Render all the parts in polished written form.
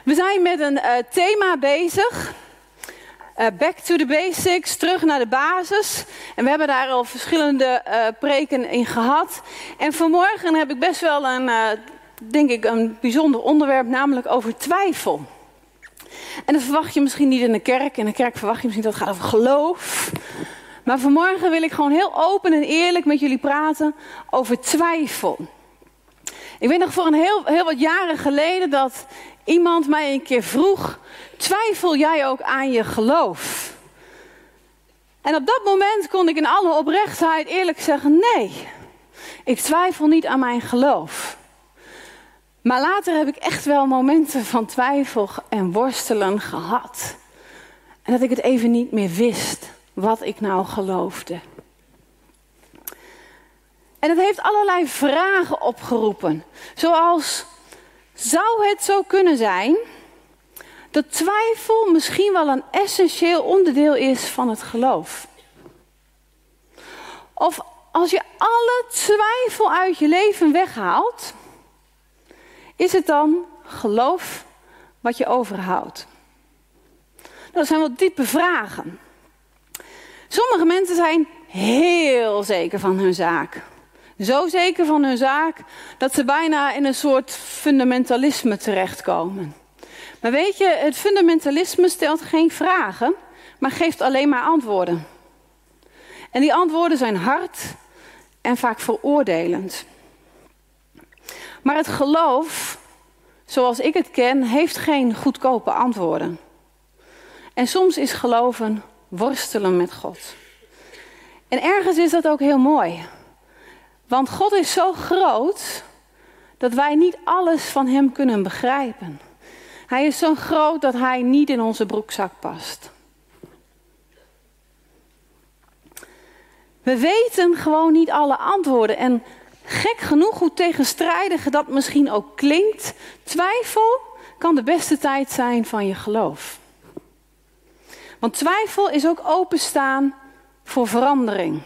We zijn met een thema bezig. Back to the basics, terug naar de basis. En we hebben daar al verschillende preken in gehad. En vanmorgen heb ik best wel een bijzonder onderwerp, namelijk over twijfel. En dat verwacht je misschien niet in de kerk. In de kerk verwacht je misschien dat het gaat over geloof. Maar vanmorgen wil ik gewoon heel open en eerlijk met jullie praten over twijfel. Ik weet nog voor heel wat jaren geleden dat iemand mij een keer vroeg: twijfel jij ook aan je geloof? En op dat moment kon ik in alle oprechtheid eerlijk zeggen: nee, ik twijfel niet aan mijn geloof. Maar later heb ik echt wel momenten van twijfel en worstelen gehad. En dat ik het even niet meer wist wat ik nou geloofde. En het heeft allerlei vragen opgeroepen. Zoals, zou het zo kunnen zijn dat twijfel misschien wel een essentieel onderdeel is van het geloof? Of als je alle twijfel uit je leven weghaalt, is het dan geloof wat je overhoudt? Dat zijn wel diepe vragen. Sommige mensen zijn heel zeker van hun zaak. Zo zeker van hun zaak dat ze bijna in een soort fundamentalisme terechtkomen. Maar weet je, het fundamentalisme stelt geen vragen, maar geeft alleen maar antwoorden. En die antwoorden zijn hard en vaak veroordelend. Maar het geloof, zoals ik het ken, heeft geen goedkope antwoorden. En soms is geloven worstelen met God. En ergens is dat ook heel mooi. Want God is zo groot dat wij niet alles van hem kunnen begrijpen. Hij is zo groot dat hij niet in onze broekzak past. We weten gewoon niet alle antwoorden. En gek genoeg, hoe tegenstrijdig dat misschien ook klinkt, twijfel kan de beste tijd zijn van je geloof. Want twijfel is ook openstaan voor verandering.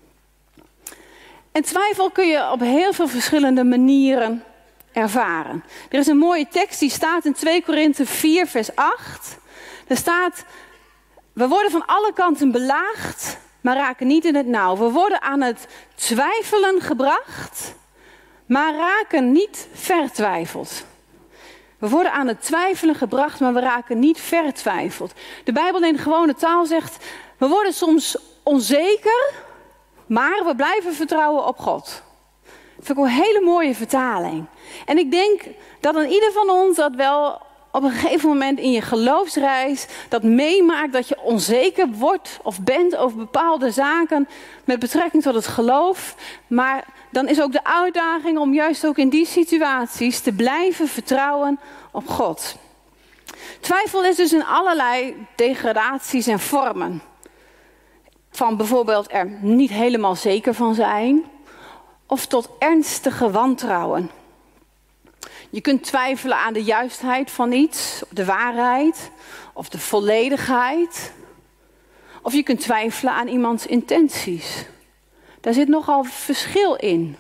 En twijfel kun je op heel veel verschillende manieren ervaren. Er is een mooie tekst die staat in 2 Korinthe 4 vers 8. Er staat: we worden van alle kanten belaagd, maar raken niet in het nauw. We worden aan het twijfelen gebracht, maar raken niet vertwijfeld. We worden aan het twijfelen gebracht, maar we raken niet vertwijfeld. De Bijbel in gewone taal zegt: we worden soms onzeker, maar we blijven vertrouwen op God. Dat vind ik een hele mooie vertaling. En ik denk dat aan ieder van ons dat wel op een gegeven moment in je geloofsreis dat meemaakt, dat je onzeker wordt of bent over bepaalde zaken met betrekking tot het geloof. Maar dan is ook de uitdaging om juist ook in die situaties te blijven vertrouwen op God. Twijfel is dus in allerlei degradaties en vormen. Van bijvoorbeeld er niet helemaal zeker van zijn, of tot ernstige wantrouwen. Je kunt twijfelen aan de juistheid van iets, de waarheid of de volledigheid. Of je kunt twijfelen aan iemands intenties. Daar zit nogal verschil in.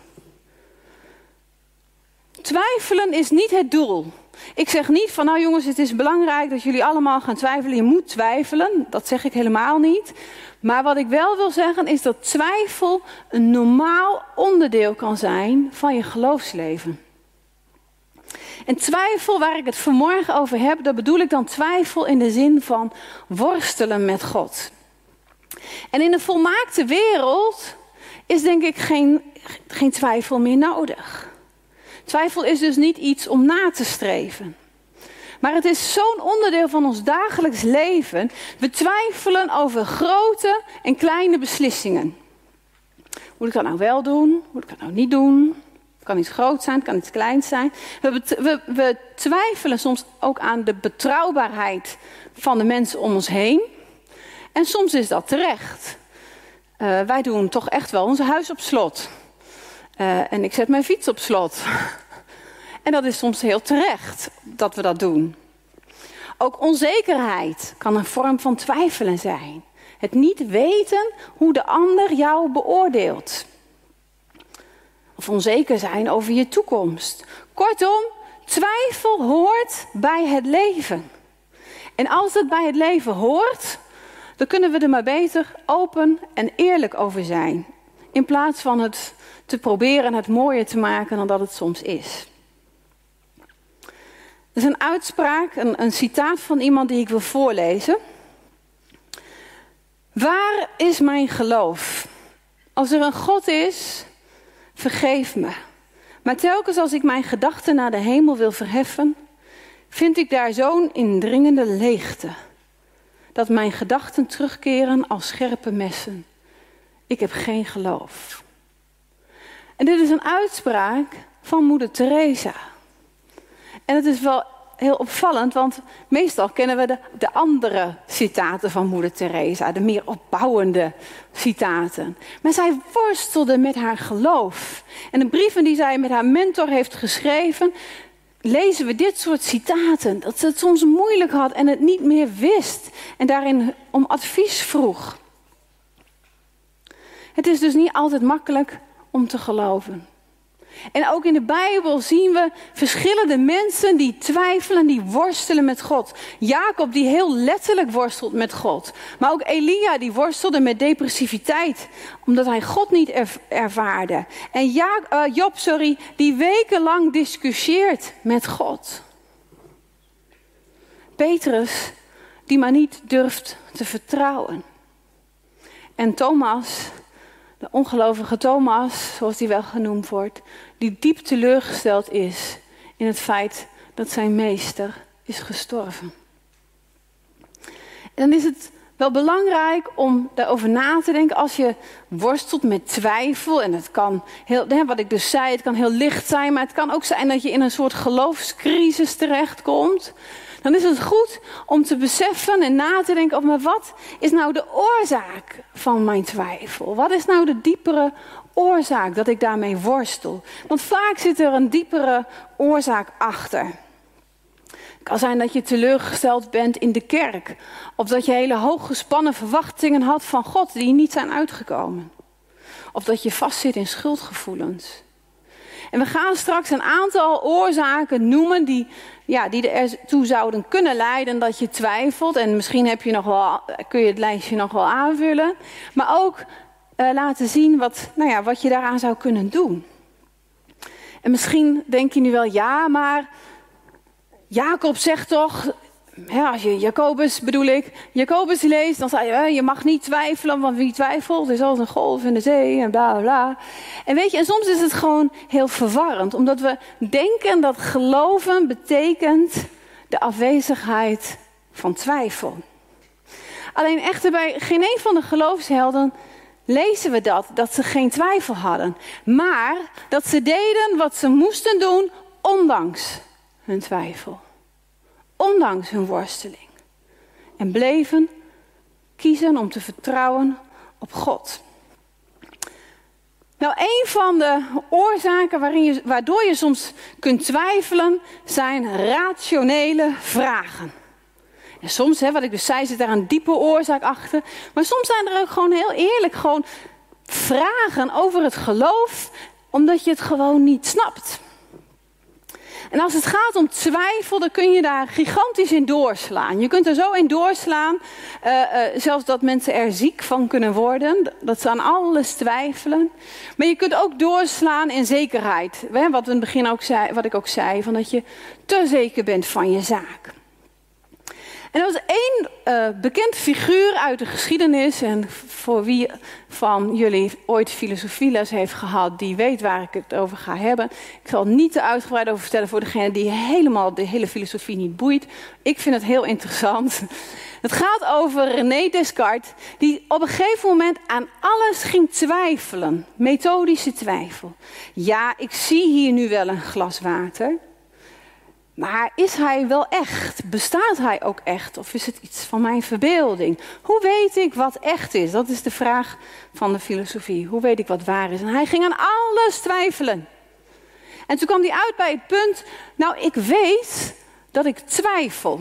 Twijfelen is niet het doel. Ik zeg niet van, nou jongens, het is belangrijk dat jullie allemaal gaan twijfelen. Je moet twijfelen, dat zeg ik helemaal niet. Maar wat ik wel wil zeggen is dat twijfel een normaal onderdeel kan zijn van je geloofsleven. En twijfel, waar ik het vanmorgen over heb, dat bedoel ik dan twijfel in de zin van worstelen met God. En in een volmaakte wereld is denk ik geen twijfel meer nodig. Twijfel is dus niet iets om na te streven. Maar het is zo'n onderdeel van ons dagelijks leven. We twijfelen over grote en kleine beslissingen. Moet ik dat nou wel doen? Moet ik dat nou niet doen? Het kan iets groot zijn, het kan iets klein zijn. We twijfelen soms ook aan de betrouwbaarheid van de mensen om ons heen. En soms is dat terecht. Wij doen toch echt wel ons huis op slot. En ik zet mijn fiets op slot. En dat is soms heel terecht dat we dat doen. Ook onzekerheid kan een vorm van twijfelen zijn. Het niet weten hoe de ander jou beoordeelt. Of onzeker zijn over je toekomst. Kortom, Twijfel hoort bij het leven. En als het bij het leven hoort, dan kunnen we er maar beter open en eerlijk over zijn. In plaats van het te proberen het mooier te maken dan dat het soms is. Er is een uitspraak, een citaat van iemand die ik wil voorlezen. Waar is mijn geloof? Als er een God is, vergeef me. Maar telkens als ik mijn gedachten naar de hemel wil verheffen, vind ik daar zo'n indringende leegte, dat mijn gedachten terugkeren als scherpe messen. Ik heb geen geloof. En dit is een uitspraak van moeder Teresa. En het is wel heel opvallend, want meestal kennen we de andere citaten van moeder Teresa, de meer opbouwende citaten. Maar zij worstelde met haar geloof. En de brieven die zij met haar mentor heeft geschreven, lezen we dit soort citaten. Dat ze het soms moeilijk had en het niet meer wist. En daarin om advies vroeg. Het is dus niet altijd makkelijk om te geloven. En ook in de Bijbel zien we verschillende mensen die twijfelen, die worstelen met God. Jacob die heel letterlijk worstelt met God. Maar ook Elia die worstelde met depressiviteit, omdat hij God niet ervaarde. En Job die wekenlang discussieert met God. Petrus die maar niet durft te vertrouwen. En Thomas, de ongelovige Thomas, zoals hij wel genoemd wordt, die diep teleurgesteld is in het feit dat zijn meester is gestorven. En dan is het wel belangrijk om daarover na te denken als je worstelt met twijfel. En het kan wat ik dus zei, het kan heel licht zijn, maar het kan ook zijn dat je in een soort geloofscrisis terechtkomt. Dan is het goed om te beseffen en na te denken over, maar wat is nou de oorzaak van mijn twijfel? Wat is nou de diepere oorzaak dat ik daarmee worstel? Want vaak zit er een diepere oorzaak achter. Het kan zijn dat je teleurgesteld bent in de kerk. Of dat je hele hooggespannen verwachtingen had van God die niet zijn uitgekomen. Of dat je vastzit in schuldgevoelens. En we gaan straks een aantal oorzaken noemen die ertoe zouden kunnen leiden dat je twijfelt. En misschien kun je het lijstje nog wel aanvullen. Maar ook laten zien wat je daaraan zou kunnen doen. En misschien denk je nu wel, ja, maar Jacob zegt toch, als je Jacobus leest, dan zei je mag niet twijfelen, want wie twijfelt is als een golf in de zee en bla bla. En weet je, en soms is het gewoon heel verwarrend, omdat we denken dat geloven betekent de afwezigheid van twijfel. Alleen echter bij geen een van de geloofshelden lezen we dat ze geen twijfel hadden, maar dat ze deden wat ze moesten doen ondanks hun twijfel. Ondanks hun worsteling. En bleven kiezen om te vertrouwen op God. Nou, een van de oorzaken waardoor je soms kunt twijfelen, zijn rationele vragen. En soms, wat ik dus zei, zit daar een diepe oorzaak achter. Maar soms zijn er ook gewoon heel eerlijk vragen over het geloof, omdat je het gewoon niet snapt. En als het gaat om twijfel, dan kun je daar gigantisch in doorslaan. Je kunt er zo in doorslaan, zelfs dat mensen er ziek van kunnen worden. Dat ze aan alles twijfelen. Maar je kunt ook doorslaan in zekerheid. Wat in het begin wat ik ook zei, van dat je te zeker bent van je zaak. En er was één bekend figuur uit de geschiedenis. En voor wie van jullie ooit filosofieles heeft gehad, die weet waar ik het over ga hebben. Ik zal niet te uitgebreid over vertellen voor degene die helemaal de hele filosofie niet boeit. Ik vind het heel interessant. Het gaat over René Descartes, die op een gegeven moment aan alles ging twijfelen. Methodische twijfel. Ja, ik zie hier nu wel een glas water. Maar is hij wel echt? Bestaat hij ook echt? Of is het iets van mijn verbeelding? Hoe weet ik wat echt is? Dat is de vraag van de filosofie. Hoe weet ik wat waar is? En hij ging aan alles twijfelen. En toen kwam hij uit bij het punt, ik weet dat ik twijfel.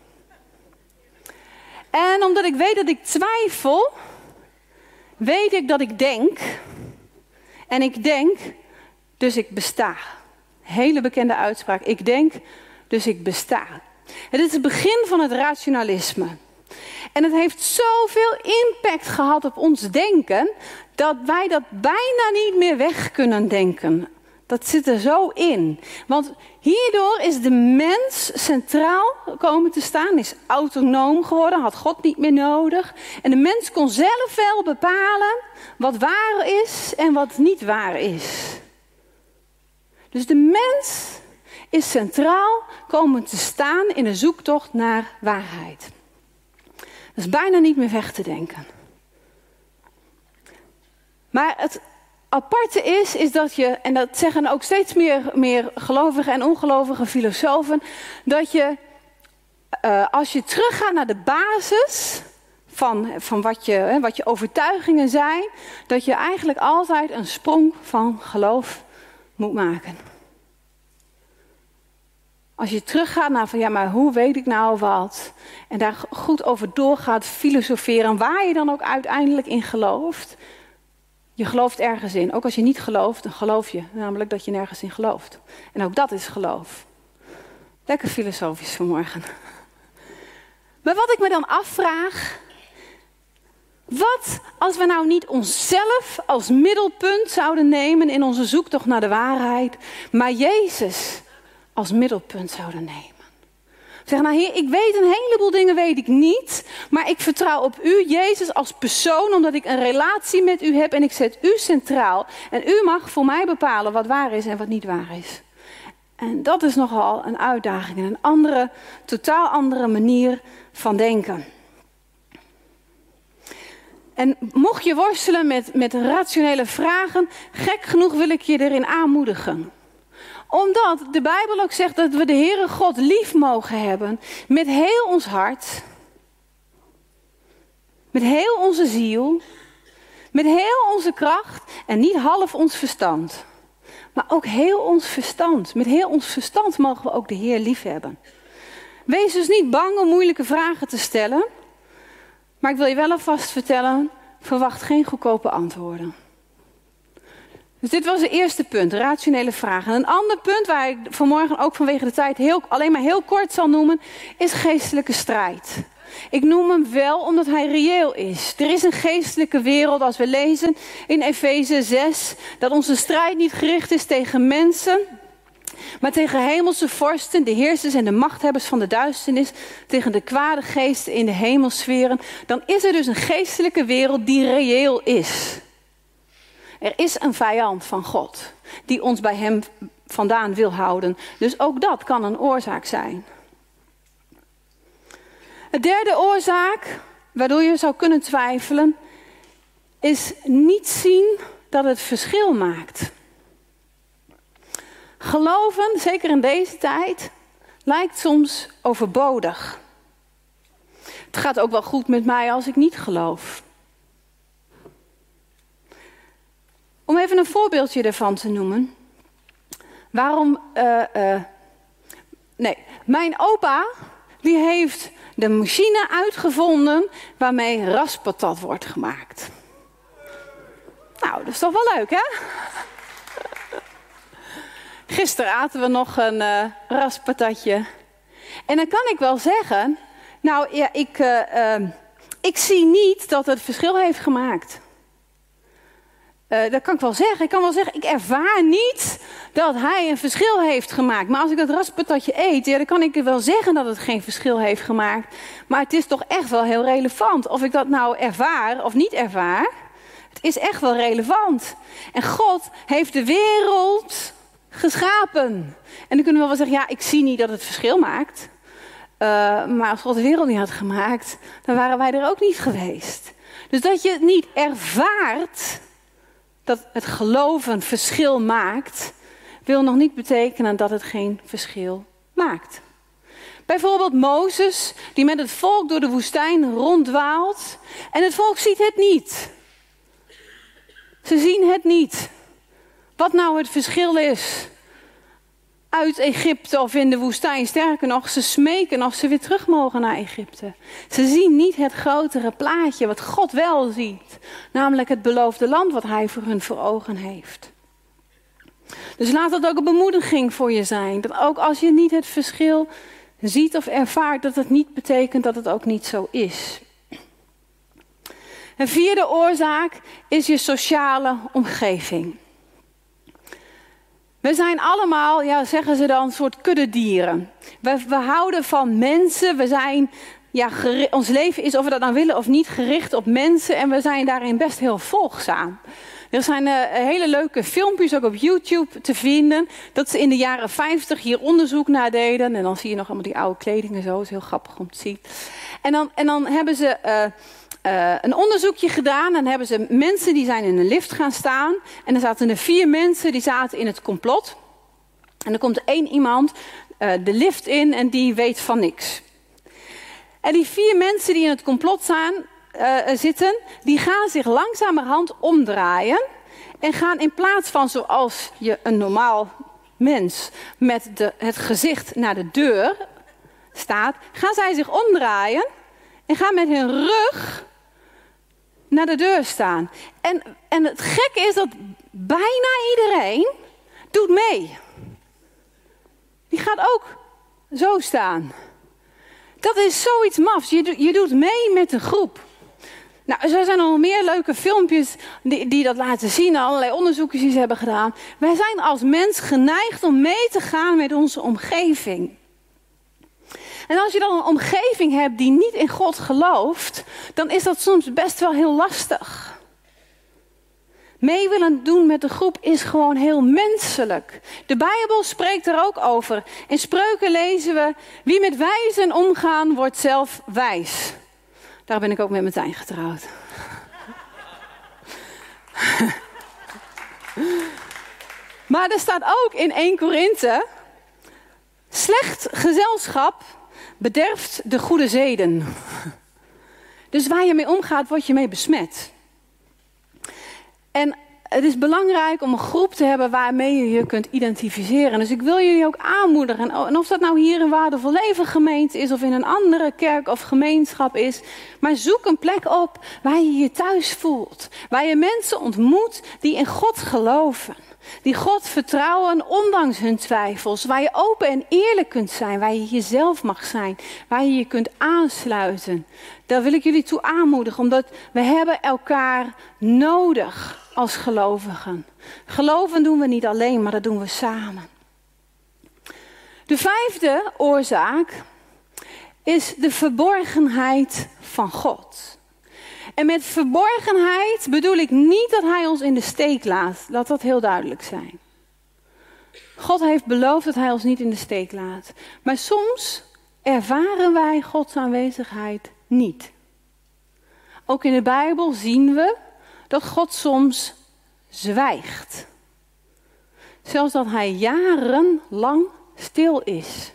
En omdat ik weet dat ik twijfel, weet ik dat ik denk. En ik denk, dus ik besta. Hele bekende uitspraak. Ik denk, dus ik besta. Het is het begin van het rationalisme. En het heeft zoveel impact gehad op ons denken, dat wij dat bijna niet meer weg kunnen denken. Dat zit er zo in. Want hierdoor is de mens centraal komen te staan, is autonoom geworden, had God niet meer nodig. En de mens kon zelf wel bepalen wat waar is en wat niet waar is. Dus de mens is centraal komen te staan in de zoektocht naar waarheid. Dat is bijna niet meer weg te denken. Maar het aparte is dat je, en dat zeggen ook steeds meer gelovige en ongelovige filosofen, dat je, als je teruggaat naar de basis van wat je overtuigingen zijn, dat je eigenlijk altijd een sprong van geloof moet maken. Als je teruggaat naar van, ja, maar hoe weet ik nou wat? En daar goed over doorgaat filosoferen, waar je dan ook uiteindelijk in gelooft. Je gelooft ergens in. Ook als je niet gelooft, dan geloof je. Namelijk dat je nergens in gelooft. En ook dat is geloof. Lekker filosofisch vanmorgen. Maar wat ik me dan afvraag, wat als we nou niet onszelf als middelpunt zouden nemen in onze zoektocht naar de waarheid, maar Jezus als middelpunt zouden nemen? Zeg, nou Heer, ik weet een heleboel dingen weet ik niet, maar ik vertrouw op u, Jezus, als persoon, omdat ik een relatie met u heb en ik zet u centraal. En u mag voor mij bepalen wat waar is en wat niet waar is. En dat is nogal een uitdaging en een totaal andere manier van denken. En mocht je worstelen met rationele vragen, gek genoeg wil ik je erin aanmoedigen. Omdat de Bijbel ook zegt dat we de Heere God lief mogen hebben met heel ons hart, met heel onze ziel, met heel onze kracht en niet half ons verstand. Maar ook heel ons verstand. Met heel ons verstand mogen we ook de Heer lief hebben. Wees dus niet bang om moeilijke vragen te stellen. Maar ik wil je wel alvast vertellen, verwacht geen goedkope antwoorden. Dus dit was het eerste punt, rationele vragen. Een ander punt waar ik vanmorgen ook vanwege de tijd alleen maar heel kort zal noemen, is geestelijke strijd. Ik noem hem wel omdat hij reëel is. Er is een geestelijke wereld, als we lezen in Efeze 6, dat onze strijd niet gericht is tegen mensen, maar tegen hemelse vorsten, de heersers en de machthebbers van de duisternis, tegen de kwade geesten in de hemelsferen. Dan is er dus een geestelijke wereld die reëel is. Er is een vijand van God die ons bij hem vandaan wil houden. Dus ook dat kan een oorzaak zijn. De derde oorzaak, waardoor je zou kunnen twijfelen, is niet zien dat het verschil maakt. Geloven, zeker in deze tijd, lijkt soms overbodig. Het gaat ook wel goed met mij als ik niet geloof. Om even een voorbeeldje ervan te noemen. Mijn opa, die heeft de machine uitgevonden waarmee raspatat wordt gemaakt. Nou, dat is toch wel leuk, hè? Gisteren aten we nog een raspatatje. En dan kan ik wel zeggen, nou ja, ik zie niet dat het verschil heeft gemaakt. Dat kan ik wel zeggen. Ik kan wel zeggen, ik ervaar niet dat hij een verschil heeft gemaakt. Maar als ik dat raspatatje eet, ja, dan kan ik wel zeggen dat het geen verschil heeft gemaakt. Maar het is toch echt wel heel relevant. Of ik dat nou ervaar of niet ervaar. Het is echt wel relevant. En God heeft de wereld geschapen. En dan kunnen we wel zeggen, ja, ik zie niet dat het verschil maakt. Maar als God de wereld niet had gemaakt, dan waren wij er ook niet geweest. Dus dat je het niet ervaart, dat het geloven verschil maakt, wil nog niet betekenen dat het geen verschil maakt. Bijvoorbeeld Mozes, die met het volk door de woestijn ronddwaalt. En het volk ziet het niet. Ze zien het niet. Wat nou het verschil is uit Egypte of in de woestijn. Sterker nog, ze smeken of ze weer terug mogen naar Egypte. Ze zien niet het grotere plaatje wat God wel ziet. Namelijk het beloofde land wat hij voor hun voor ogen heeft. Dus laat dat ook een bemoediging voor je zijn. Dat ook als je niet het verschil ziet of ervaart, dat het niet betekent dat het ook niet zo is. Een vierde oorzaak is je sociale omgeving. We zijn allemaal, ja, zeggen ze dan, een soort kuddedieren. We houden van mensen. We zijn, ja, ons leven is, of we dat nou willen of niet, gericht op mensen. En we zijn daarin best heel volgzaam. Er zijn hele leuke filmpjes ook op YouTube te vinden. Dat ze in de jaren 50 hier onderzoek naar deden. En dan zie je nog allemaal die oude kleding en zo. Dat is heel grappig om te zien. En dan hebben ze een onderzoekje gedaan. Dan hebben ze mensen die zijn in een lift gaan staan. En er zaten er 4 mensen die zaten in het complot. En er komt 1 iemand de lift in en die weet van niks. En die 4 mensen die in het complot zitten, die gaan zich langzamerhand omdraaien. En gaan in plaats van zoals je een normaal mens met het gezicht naar de deur staat, gaan zij zich omdraaien en gaan met hun rug naar de deur staan. En het gekke is dat bijna iedereen doet mee. Die gaat ook zo staan. Dat is zoiets mafs. Je doet mee met een groep. Nou, er zijn nog meer leuke filmpjes die dat laten zien. Allerlei onderzoekjes die ze hebben gedaan. Wij zijn als mens geneigd om mee te gaan met onze omgeving. En als je dan een omgeving hebt die niet in God gelooft, dan is dat soms best wel heel lastig. Mee willen doen met de groep is gewoon heel menselijk. De Bijbel spreekt er ook over. In Spreuken lezen we: wie met wijzen omgaan, wordt zelf wijs. Daar ben ik ook met Martijn getrouwd. Maar er staat ook in 1 Korinthe: slecht gezelschap bederft de goede zeden. Dus waar je mee omgaat, word je mee besmet. En het is belangrijk om een groep te hebben waarmee je je kunt identificeren. Dus ik wil jullie ook aanmoedigen. En of dat nou hier een Waardevol Leven gemeente is of in een andere kerk of gemeenschap is. Maar zoek een plek op waar je je thuis voelt. Waar je mensen ontmoet die in God geloven. Die God vertrouwen ondanks hun twijfels. Waar je open en eerlijk kunt zijn. Waar je jezelf mag zijn. Waar je je kunt aansluiten. Daar wil ik jullie toe aanmoedigen. Omdat we hebben elkaar nodig als gelovigen. Geloven doen we niet alleen, maar dat doen we samen. De 5e oorzaak is de verborgenheid van God. En met verborgenheid bedoel ik niet dat hij ons in de steek laat. Laat dat heel duidelijk zijn. God heeft beloofd dat hij ons niet in de steek laat. Maar soms ervaren wij Gods aanwezigheid niet. Ook in de Bijbel zien we dat God soms zwijgt. Zelfs dat hij jarenlang stil is.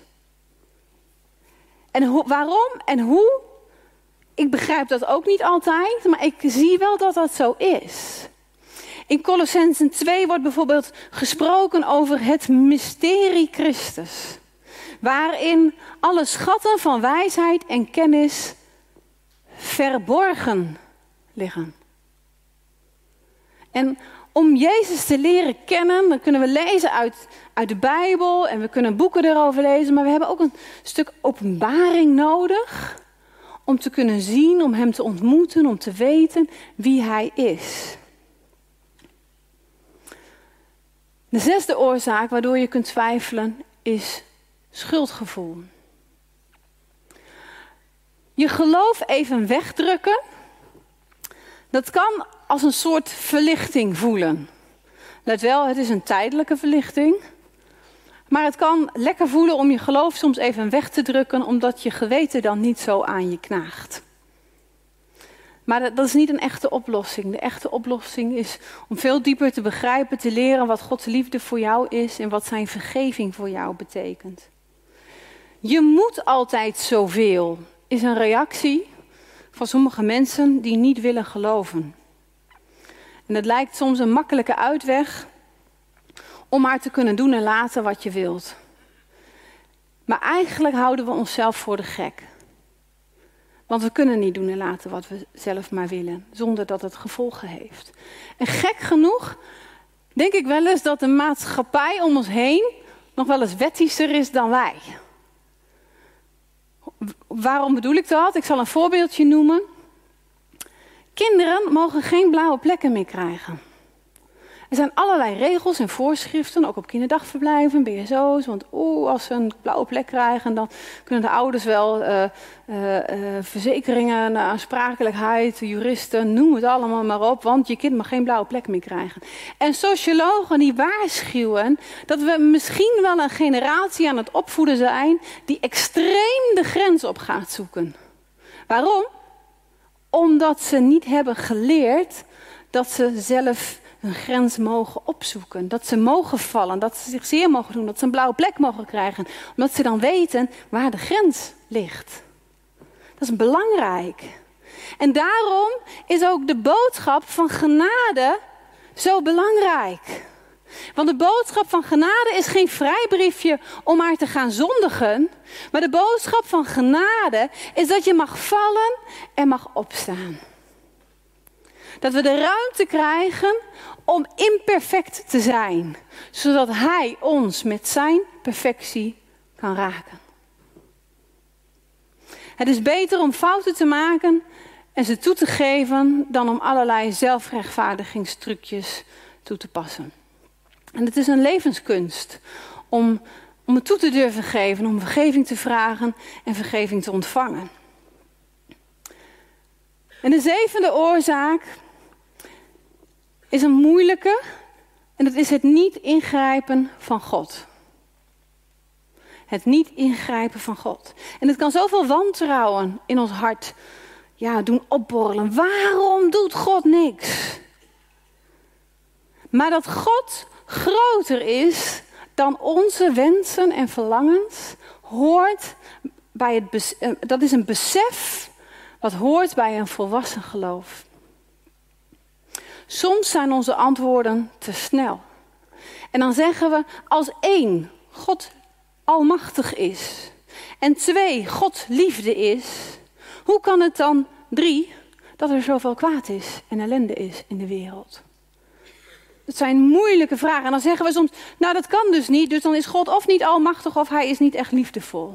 En waarom en hoe? Ik begrijp dat ook niet altijd, maar ik zie wel dat dat zo is. In Kolossenzen 2 wordt bijvoorbeeld gesproken over het mysterie Christus. Waarin alle schatten van wijsheid en kennis verborgen liggen. En om Jezus te leren kennen, dan kunnen we lezen uit de Bijbel en we kunnen boeken erover lezen. Maar we hebben ook een stuk openbaring nodig om te kunnen zien, om hem te ontmoeten, om te weten wie hij is. De 6e oorzaak waardoor je kunt twijfelen is schuldgevoel. Je geloof even wegdrukken, dat kan als een soort verlichting voelen. Let wel, het is een tijdelijke verlichting. Maar het kan lekker voelen om je geloof soms even weg te drukken, omdat je geweten dan niet zo aan je knaagt. Maar dat is niet een echte oplossing. De echte oplossing is om veel dieper te begrijpen, te leren wat Gods liefde voor jou is en wat zijn vergeving voor jou betekent. Je moet altijd zoveel, is een reactie van sommige mensen die niet willen geloven. En het lijkt soms een makkelijke uitweg om maar te kunnen doen en laten wat je wilt. Maar eigenlijk houden we onszelf voor de gek. Want we kunnen niet doen en laten wat we zelf maar willen, zonder dat het gevolgen heeft. En gek genoeg denk ik wel eens dat de maatschappij om ons heen nog wel eens wettischer is dan wij. Waarom bedoel ik dat? Ik zal een voorbeeldje noemen. Kinderen mogen geen blauwe plekken meer krijgen. Er zijn allerlei regels en voorschriften, ook op kinderdagverblijven, BSO's. Want als ze een blauwe plek krijgen, dan kunnen de ouders wel verzekeringen, aansprakelijkheid, juristen, noem het allemaal maar op. Want je kind mag geen blauwe plek meer krijgen. En sociologen die waarschuwen dat we misschien wel een generatie aan het opvoeden zijn die extreem de grens op gaat zoeken. Waarom? Omdat ze niet hebben geleerd dat ze zelf hun grens mogen opzoeken. Dat ze mogen vallen, dat ze zich zeer mogen doen, dat ze een blauwe plek mogen krijgen. Omdat ze dan weten waar de grens ligt. Dat is belangrijk. En daarom is ook de boodschap van genade zo belangrijk. Want de boodschap van genade is geen vrijbriefje om maar te gaan zondigen. Maar de boodschap van genade is dat je mag vallen en mag opstaan. Dat we de ruimte krijgen om imperfect te zijn. Zodat Hij ons met zijn perfectie kan raken. Het is beter om fouten te maken en ze toe te geven dan om allerlei zelfrechtvaardigingstrucjes toe te passen. En het is een levenskunst om het toe te durven geven, om vergeving te vragen en vergeving te ontvangen. En de zevende oorzaak is een moeilijke en dat is het niet ingrijpen van God. Het niet ingrijpen van God. En het kan zoveel wantrouwen in ons hart doen opborrelen. Waarom doet God niks? Maar dat God groter is dan onze wensen en verlangens, hoort bij dat is een besef wat hoort bij een volwassen geloof. Soms zijn onze antwoorden te snel. En dan zeggen we, als 1, God almachtig is. En 2, God liefde is. Hoe kan het dan 3, dat er zoveel kwaad is en ellende is in de wereld? Het zijn moeilijke vragen. En dan zeggen we soms, nou dat kan dus niet. Dus dan is God of niet almachtig of hij is niet echt liefdevol.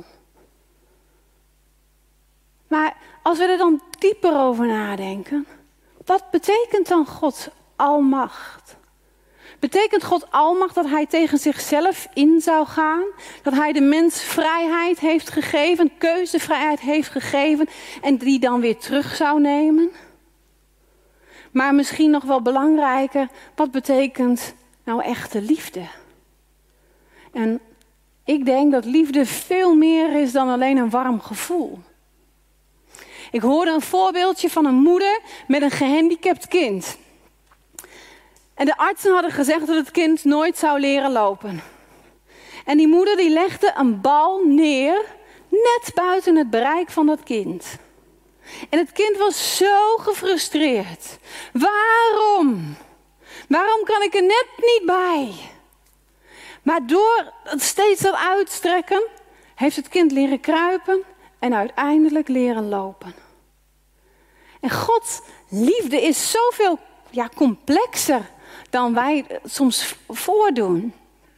Maar als we er dan dieper over nadenken. Wat betekent dan God almacht? Betekent God almacht dat hij tegen zichzelf in zou gaan? Dat hij de mens vrijheid heeft gegeven, keuzevrijheid heeft gegeven en die dan weer terug zou nemen? Maar misschien nog wel belangrijker, wat betekent nou echte liefde? En ik denk dat liefde veel meer is dan alleen een warm gevoel. Ik hoorde een voorbeeldje van een moeder met een gehandicapt kind. En de artsen hadden gezegd dat het kind nooit zou leren lopen. En die moeder die legde een bal neer, net buiten het bereik van dat kind. En het kind was zo gefrustreerd. Waarom? Waarom kan ik er net niet bij? Maar door steeds dat uitstrekken, heeft het kind leren kruipen en uiteindelijk leren lopen. En Gods liefde is zoveel complexer dan wij soms voordoen.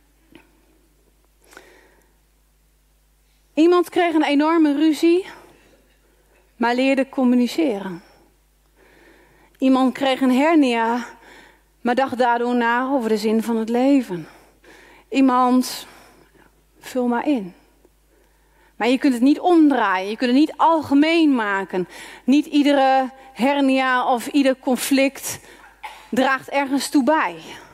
Iemand kreeg een enorme ruzie, maar leerde communiceren. Iemand kreeg een hernia, maar dacht daardoor na over de zin van het leven. Iemand, vul maar in. Maar je kunt het niet omdraaien, je kunt het niet algemeen maken. Niet iedere hernia of ieder conflict draagt ergens toe bij.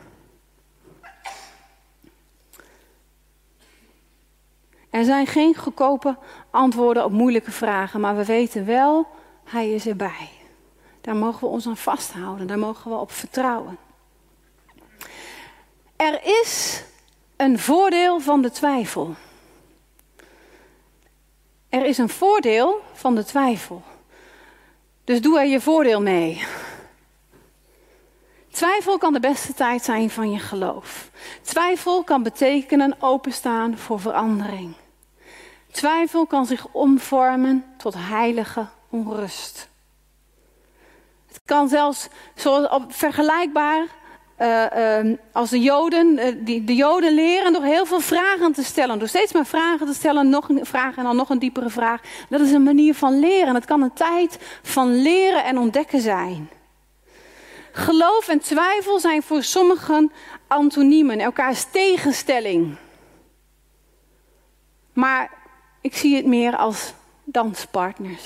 Er zijn geen goedkope antwoorden op moeilijke vragen, maar we weten wel, hij is erbij. Daar mogen we ons aan vasthouden, daar mogen we op vertrouwen. Er is een voordeel van de twijfel. Er is een voordeel van de twijfel. Dus doe er je voordeel mee. Twijfel kan de beste tijd zijn van je geloof. Twijfel kan betekenen openstaan voor verandering. Twijfel kan zich omvormen tot heilige onrust. Het kan zelfs vergelijkbaar als de Joden, de Joden leren door heel veel vragen te stellen. Door steeds maar vragen te stellen, nog een vraag en dan nog een diepere vraag. Dat is een manier van leren. Het kan een tijd van leren en ontdekken zijn. Geloof en twijfel zijn voor sommigen antoniemen, elkaars tegenstelling. Maar ik zie het meer als danspartners.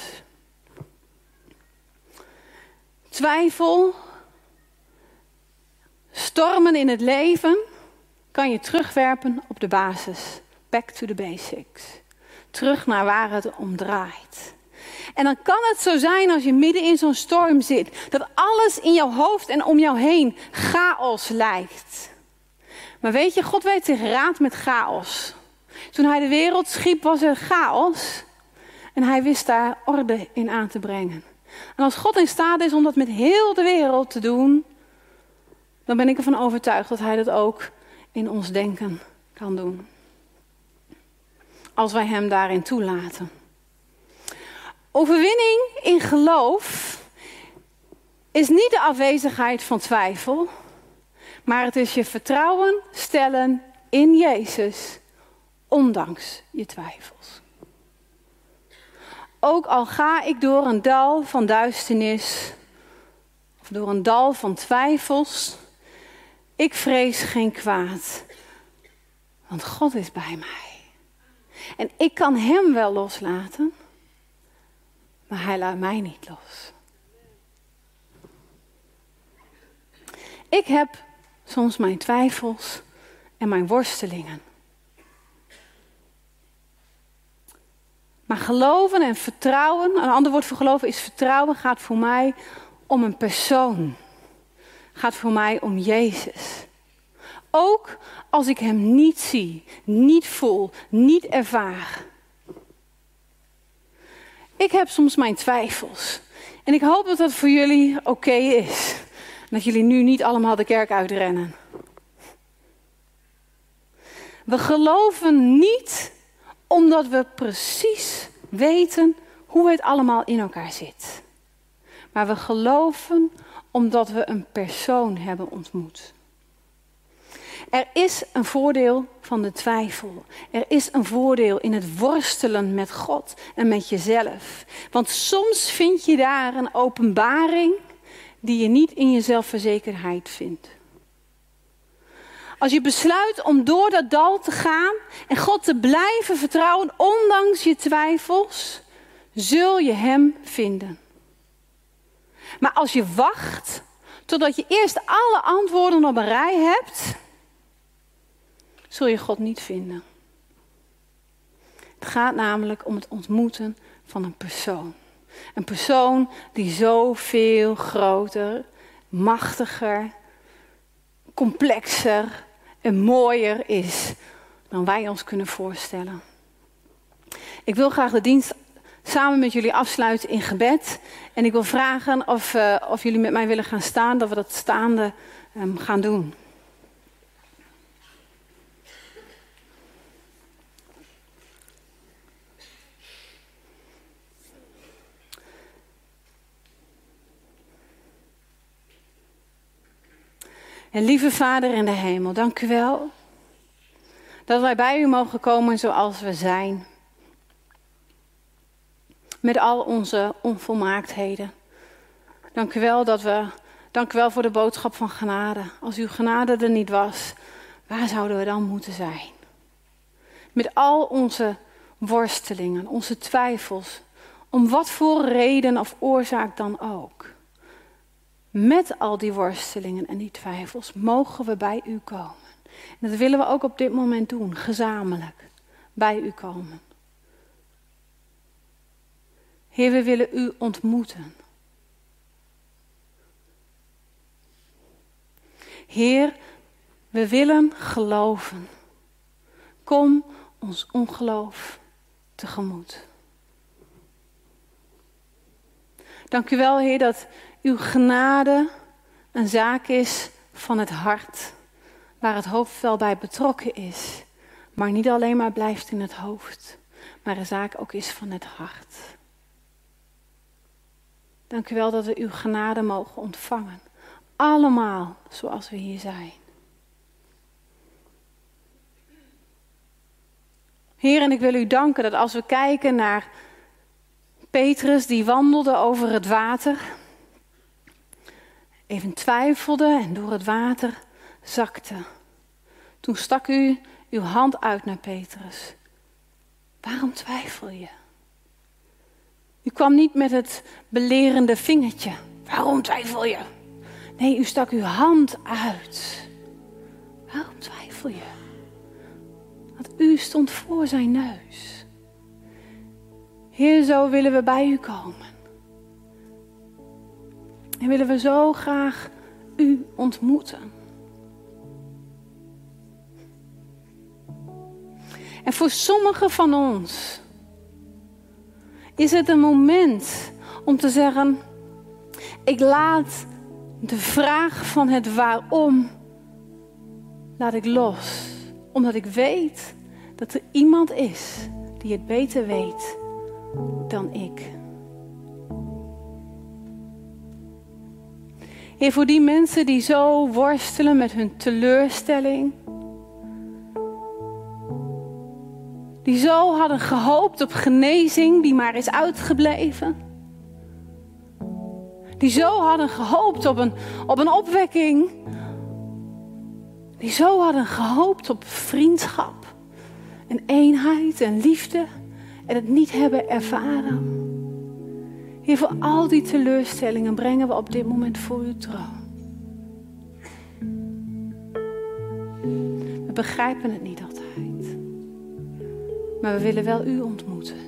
Twijfel, stormen in het leven kan je terugwerpen op de basis. Back to the basics. Terug naar waar het om draait. En dan kan het zo zijn als je midden in zo'n storm zit, dat alles in jouw hoofd en om jou heen chaos lijkt. Maar weet je, God weet zich raad met chaos. Toen hij de wereld schiep was er chaos. En hij wist daar orde in aan te brengen. En als God in staat is om dat met heel de wereld te doen, dan ben ik ervan overtuigd dat hij dat ook in ons denken kan doen. Als wij hem daarin toelaten. Overwinning in geloof is niet de afwezigheid van twijfel, maar het is je vertrouwen stellen in Jezus, ondanks je twijfels. Ook al ga ik door een dal van duisternis, of door een dal van twijfels, ik vrees geen kwaad, want God is bij mij. En ik kan hem wel loslaten, maar hij laat mij niet los. Ik heb soms mijn twijfels en mijn worstelingen. Maar geloven en vertrouwen, een ander woord voor geloven is vertrouwen, gaat voor mij om een persoon. Gaat voor mij om Jezus. Ook als ik hem niet zie, niet voel, niet ervaar. Ik heb soms mijn twijfels. En ik hoop dat dat voor jullie oké is. En dat jullie nu niet allemaal de kerk uitrennen. We geloven niet omdat we precies weten hoe het allemaal in elkaar zit. Maar we geloven omdat we een persoon hebben ontmoet. Er is een voordeel van de twijfel. Er is een voordeel in het worstelen met God en met jezelf. Want soms vind je daar een openbaring die je niet in je zelfverzekerheid vindt. Als je besluit om door dat dal te gaan en God te blijven vertrouwen, ondanks je twijfels, zul je hem vinden. Maar als je wacht totdat je eerst alle antwoorden op een rij hebt, zul je God niet vinden. Het gaat namelijk om het ontmoeten van een persoon. Een persoon die zoveel groter, machtiger, complexer en mooier is dan wij ons kunnen voorstellen. Ik wil graag de dienst samen met jullie afsluiten in gebed. En ik wil vragen of jullie met mij willen gaan staan, dat we dat staande gaan doen. En lieve Vader in de hemel, dank u wel dat wij bij u mogen komen zoals we zijn. Met al onze onvolmaaktheden. Dank u wel voor de boodschap van genade. Als uw genade er niet was, waar zouden we dan moeten zijn? Met al onze worstelingen, onze twijfels, om wat voor reden of oorzaak dan ook. Met al die worstelingen en die twijfels mogen we bij u komen. En dat willen we ook op dit moment doen, gezamenlijk. Bij u komen. Heer, we willen u ontmoeten. Heer, we willen geloven. Kom ons ongeloof tegemoet. Dank u wel, Heer, dat uw genade een zaak is van het hart, waar het hoofd wel bij betrokken is, maar niet alleen maar blijft in het hoofd, maar een zaak ook is van het hart. Dank u wel dat we uw genade mogen ontvangen, Allemaal zoals we hier zijn. Heer, en ik wil u danken dat als we kijken naar Petrus die wandelde over het water, even twijfelde en door het water zakte. Toen stak u uw hand uit naar Petrus. Waarom twijfel je? U kwam niet met het belerende vingertje. Waarom twijfel je? Nee, u stak uw hand uit. Waarom twijfel je? Want u stond voor zijn neus. Heer, zo willen we bij u komen. En willen we zo graag u ontmoeten. En voor sommigen van ons is het een moment om te zeggen, ik laat de vraag van het waarom, laat ik los. Omdat ik weet dat er iemand is die het beter weet dan ik. Heer, voor die mensen die zo worstelen met hun teleurstelling, die zo hadden gehoopt op genezing die maar is uitgebleven, die zo hadden gehoopt op een opwekking, die zo hadden gehoopt op vriendschap en eenheid en liefde en het niet hebben ervaren. Heer, voor al die teleurstellingen brengen we op dit moment voor uw troon. We begrijpen het niet altijd, maar we willen wel u ontmoeten.